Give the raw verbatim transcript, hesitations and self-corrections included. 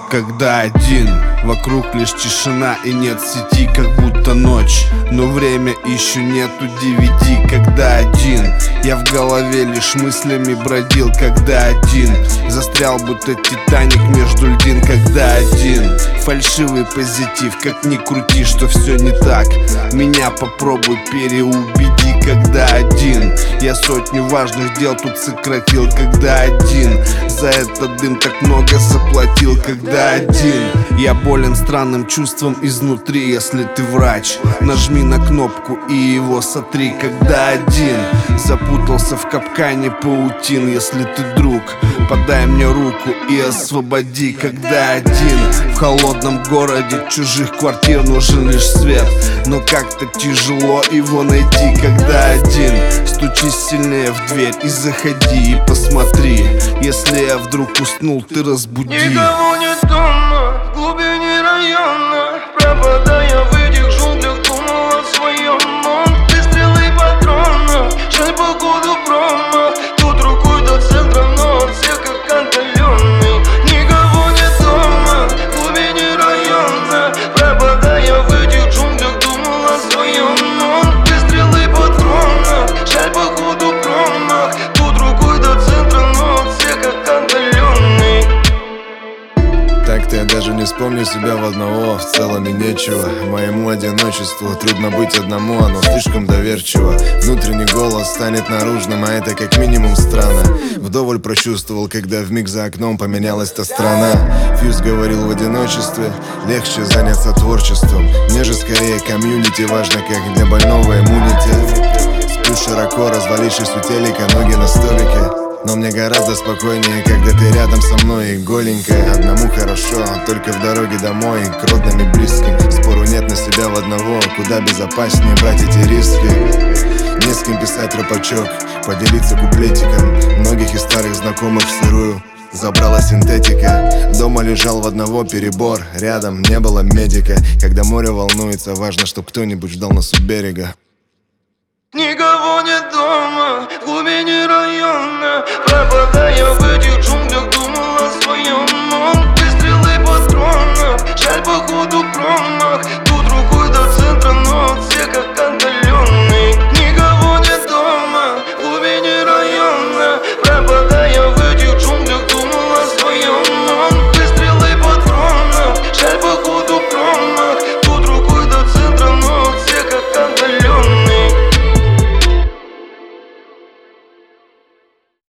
когда один. Вокруг лишь тишина и нет сети, как будто ночь, но время еще нету девяти. Когда один, я в голове лишь мыслями бродил. Когда один, застрял будто Титаник между льдин. Когда один, фальшивый позитив, как ни крути, что все не так, меня попробуй переубеди. Когда один, я сотню важных дел тут сократил. Когда один, за этот дым так много заплатил. Когда один, я болен странным чувством изнутри. Если ты врач, нажми на кнопку и его сотри. Когда один, запутался в капкане паутин. Если ты друг, подай мне руку и освободи. Когда один, в холодном городе чужих квартир нужен лишь свет, но как-то тяжело его найти. Когда один, стучись сильнее в дверь и заходи, и посмотри. Если я вдруг уснул, ты разбуди. Никого нет дома, в глубине района, пропадая в этих джунглях, думал о своем. Он выстрелы патрона, жаль походу промах. Тут рукой до центра, но он всех как отдаленный. Никого нет дома, в глубине района, пропадая в этих джунглях, думал о своем. Он выстрелы патрона, жаль походу промах. Тут рукой до центра, но он всех как отдаленный. Так-то я даже не вспомню себя в одного, в целом и нечего. Моему одиночеству трудно быть одному, оно слишком доверчиво. Внутренний голос станет наружным, а это как минимум странно. Вдоволь прочувствовал, когда вмиг за окном поменялась та страна. Фьюз говорил: в одиночестве легче заняться творчеством. Мне же скорее комьюнити важно, как для больного иммунитет. Сплю широко, развалившись у телека, ноги на столике. Но мне гораздо спокойнее, когда ты рядом со мной и голенькая. Одному хорошо, только в дороге домой, к родным и близким. Спору нет на себя в одного, куда безопаснее брать эти риски. Не с кем писать рэпачок, поделиться куплетиком. Многих из старых знакомых в сырую забрала синтетика. Дома лежал в одного перебор, рядом не было медика. Когда море волнуется, важно, чтоб кто-нибудь ждал нас у берега. Никого нет дома, в глубине района, пропадая в этих джунглях.